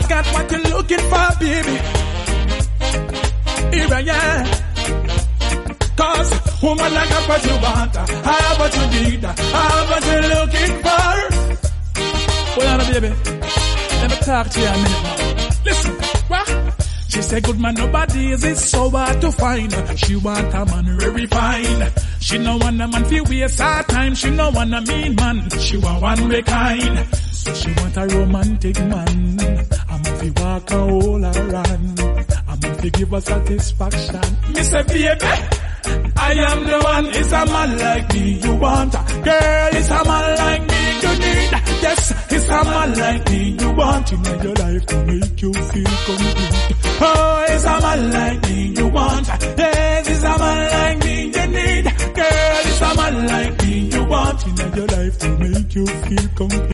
I got what you're looking for, baby. Here I am. Cause woman, I got what you want, I have what you need, I have what you're looking for. Hold on, baby. Let me talk to you a minute now. Listen, what? She said, good man, nobody is it so hard to find. She want a man very fine. She no want a man fi waste her time. She no want a mean man. She want one way kind. So she want a romantic man. I'm fi walk a whole around. I'm fi give her satisfaction. Me say, baby, I am the one. It's a man like me you want. Girl, it's a man like me you need. Yes, it's a man like me you want in your life to make you feel complete. Oh, it's a man like me you want. Yes, it's a man like me you need. Girl, it's a man like me you want in your life to make you feel complete.